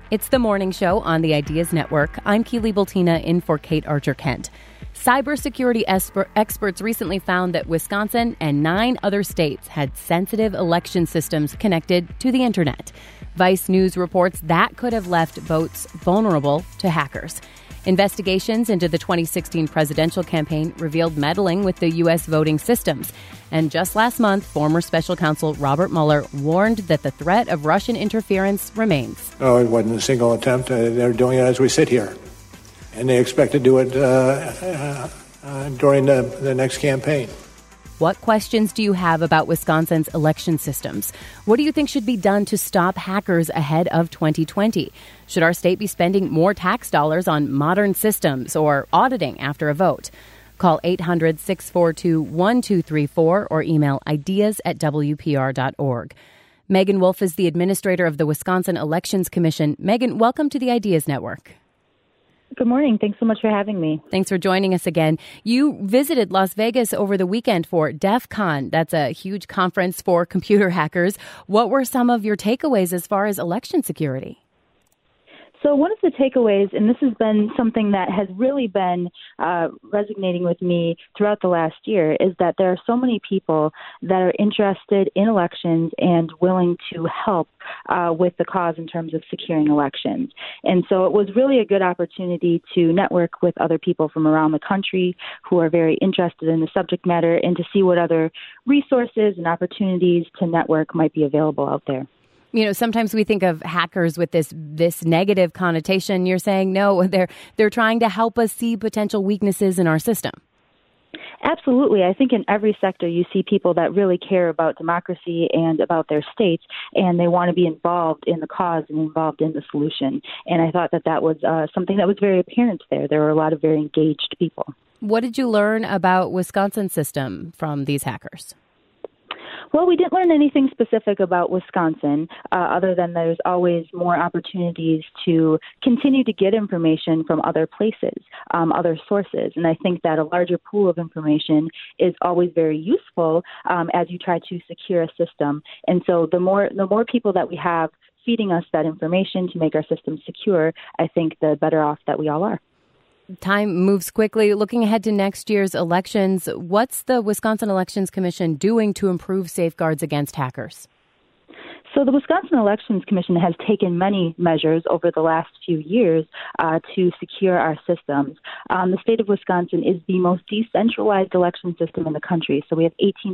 It's the morning show on the Ideas Network. I'm Keely Bultina in for Kate Archer-Kent. Cybersecurity experts recently found that Wisconsin and 9 other states had sensitive election systems connected to the internet. Vice News reports that could have left votes vulnerable to hackers. Investigations into the 2016 presidential campaign revealed meddling with the U.S. voting systems. And just last month, former special counsel Robert Mueller warned that the threat of Russian interference remains. Oh, it wasn't a single attempt. They're doing it as we sit here. And they expect to do it during the next campaign. What questions do you have about Wisconsin's election systems? What do you think should be done to stop hackers ahead of 2020? Should our state be spending more tax dollars on modern systems or auditing after a vote? Call 800-642-1234 or email ideas@wpr.org. Megan Wolf is the administrator of the Wisconsin Elections Commission. Megan, welcome to the Ideas Network. Good morning. Thanks so much for having me. Thanks for joining us again. You visited Las Vegas over the weekend for DEF CON. That's a huge conference for computer hackers. What were some of your takeaways as far as election security? So one of the takeaways, and this has been something that has really been resonating with me throughout the last year, is that there are so many people that are interested in elections and willing to help with the cause in terms of securing elections. And so it was really a good opportunity to network with other people from around the country who are very interested in the subject matter and to see what other resources and opportunities to network might be available out there. You know, sometimes we think of hackers with this negative connotation. You're saying, no, they're trying to help us see potential weaknesses in our system. Absolutely. I think in every sector you see people that really care about democracy and about their states, and they want to be involved in the cause and involved in the solution. And I thought that was something that was very apparent there. There were a lot of very engaged people. What did you learn about Wisconsin's system from these hackers? Well, we didn't learn anything specific about Wisconsin, other than there's always more opportunities to continue to get information from other places, other sources. And I think that a larger pool of information is always very useful as you try to secure a system. And so the more people that we have feeding us that information to make our system secure, I think the better off that we all are. Time moves quickly. Looking ahead to next year's elections, what's the Wisconsin Elections Commission doing to improve safeguards against hackers? So the Wisconsin Elections Commission has taken many measures over the last few years to secure our systems. The state of Wisconsin is the most decentralized election system in the country. So we have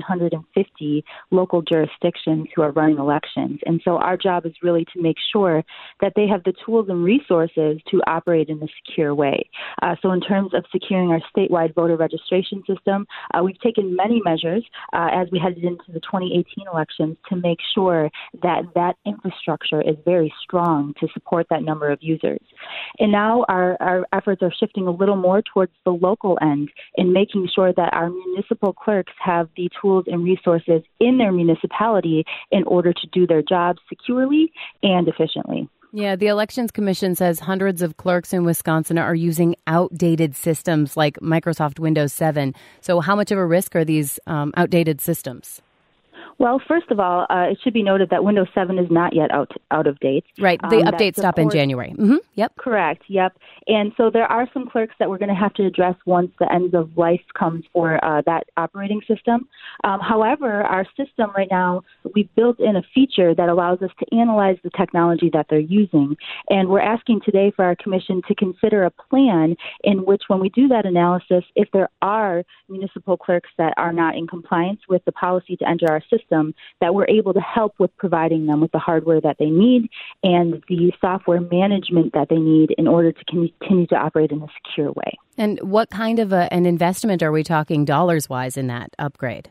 1,850 local jurisdictions who are running elections. And so our job is really to make sure that they have the tools and resources to operate in a secure way. So in terms of securing our statewide voter registration system, we've taken many measures as we headed into the 2018 elections to make sure that infrastructure is very strong to support that number of users. And now our efforts are shifting a little more towards the local end in making sure that our municipal clerks have the tools and resources in their municipality in order to do their jobs securely and efficiently. Yeah, the Elections Commission says hundreds of clerks in Wisconsin are using outdated systems like Microsoft Windows 7. So how much of a risk are these outdated systems? Well, first of all, it should be noted that Windows 7 is not yet out of date. Right. The updates stop in January. Mm-hmm. Yep. Correct. Yep. And so there are some clerks that we're going to have to address once the end of life comes for that operating system. However, our system right now, we've built in a feature that allows us to analyze the technology that they're using. And we're asking today for our commission to consider a plan in which when we do that analysis, if there are municipal clerks that are not in compliance with the policy to enter our system, that we're able to help with providing them with the hardware that they need and the software management that they need in order to continue to operate in a secure way. And what kind of an investment are we talking dollars-wise in that upgrade?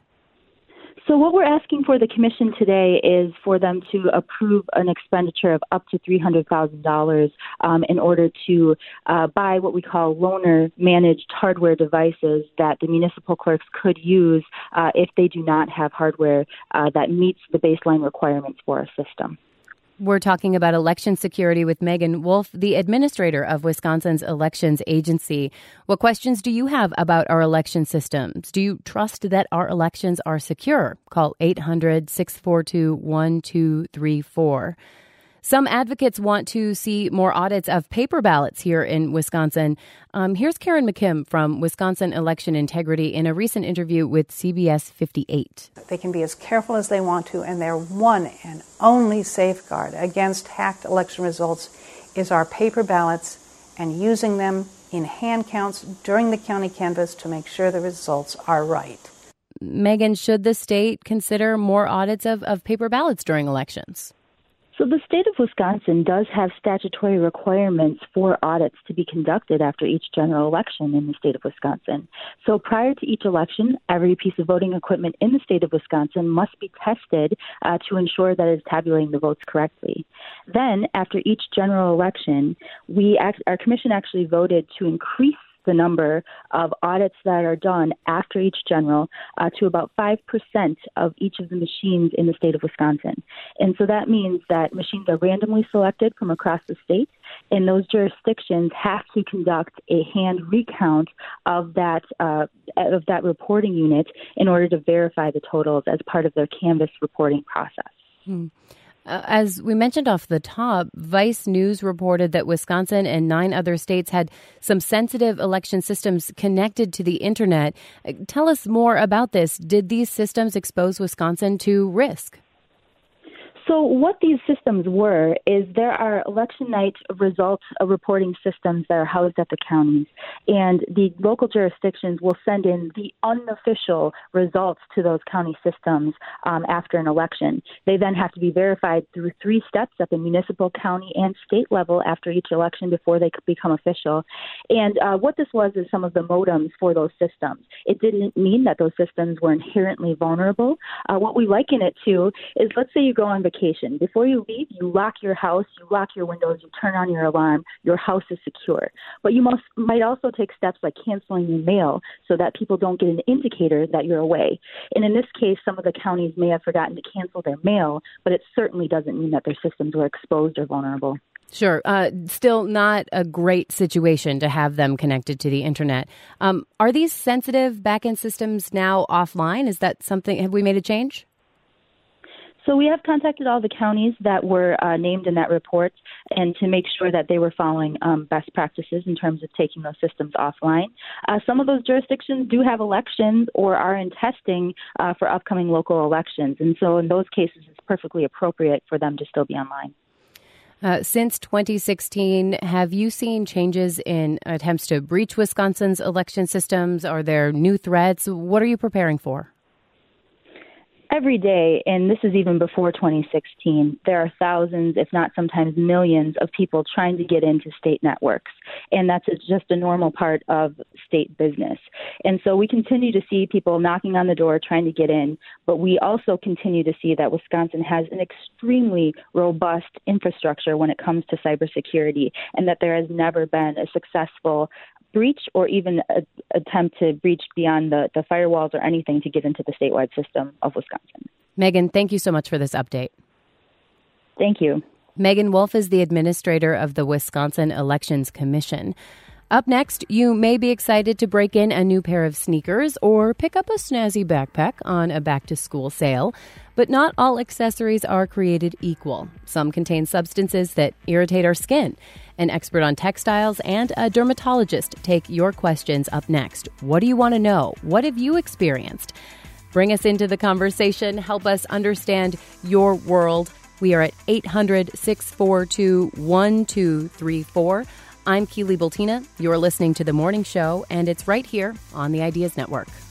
So what we're asking for the commission today is for them to approve an expenditure of up to $300,000 in order to buy what we call loaner-managed hardware devices that the municipal clerks could use if they do not have hardware that meets the baseline requirements for our system. We're talking about election security with Megan Wolf, the administrator of Wisconsin's elections agency. What questions do you have about our election systems? Do you trust that our elections are secure? Call 800-642-1234. Some advocates want to see more audits of paper ballots here in Wisconsin. Here's Karen McKim from Wisconsin Election Integrity in a recent interview with CBS 58. They can be as careful as they want to, and their one and only safeguard against hacked election results is our paper ballots and using them in hand counts during the county canvass to make sure the results are right. Megan, should the state consider more audits of paper ballots during elections? So the state of Wisconsin does have statutory requirements for audits to be conducted after each general election in the state of Wisconsin. So prior to each election, every piece of voting equipment in the state of Wisconsin must be tested to ensure that it's tabulating the votes correctly. Then, after each general election, our commission actually voted to increase the number of audits that are done after each general to about 5% of each of the machines in the state of Wisconsin. And so that means that machines are randomly selected from across the state, and those jurisdictions have to conduct a hand recount of that reporting unit in order to verify the totals as part of their canvass reporting process. As we mentioned off the top, Vice News reported that Wisconsin and 9 other states had some sensitive election systems connected to the internet. Tell us more about this. Did these systems expose Wisconsin to risk? So what these systems were is there are election night results reporting systems that are housed at the counties, and the local jurisdictions will send in the unofficial results to those county systems after an election. They then have to be verified through 3 steps at the municipal, county, and state level after each election before they could become official. And what this was is some of the modems for those systems. It didn't mean that those systems were inherently vulnerable. What we liken it to is, let's say you go on vacation. Before you leave, you lock your house, you lock your windows, you turn on your alarm, your house is secure. But you might also take steps like canceling your mail so that people don't get an indicator that you're away. And in this case, some of the counties may have forgotten to cancel their mail, but it certainly doesn't mean that their systems were exposed or vulnerable. Sure. Still not a great situation to have them connected to the internet. Are these sensitive back-end systems now offline? Is that something, have we made a change? So we have contacted all the counties that were named in that report and to make sure that they were following best practices in terms of taking those systems offline. Some of those jurisdictions do have elections or are in testing for upcoming local elections. And so in those cases, it's perfectly appropriate for them to still be online. Since 2016, have you seen changes in attempts to breach Wisconsin's election systems? Are there new threats? What are you preparing for? Every day, and this is even before 2016, there are thousands, if not sometimes millions, of people trying to get into state networks. And that's just a normal part of state business. And so we continue to see people knocking on the door trying to get in, but we also continue to see that Wisconsin has an extremely robust infrastructure when it comes to cybersecurity, and that there has never been a successful breach or even attempt to breach beyond the firewalls or anything to get into the statewide system of Wisconsin. Megan, thank you so much for this update. Thank you. Megan Wolf is the administrator of the Wisconsin Elections Commission. Up next, you may be excited to break in a new pair of sneakers or pick up a snazzy backpack on a back-to-school sale. But not all accessories are created equal. Some contain substances that irritate our skin. An expert on textiles and a dermatologist take your questions up next. What do you want to know? What have you experienced? Bring us into the conversation. Help us understand your world. We are at 800-642-1234. I'm Keely Bultina. You're listening to The Morning Show, and it's right here on the Ideas Network.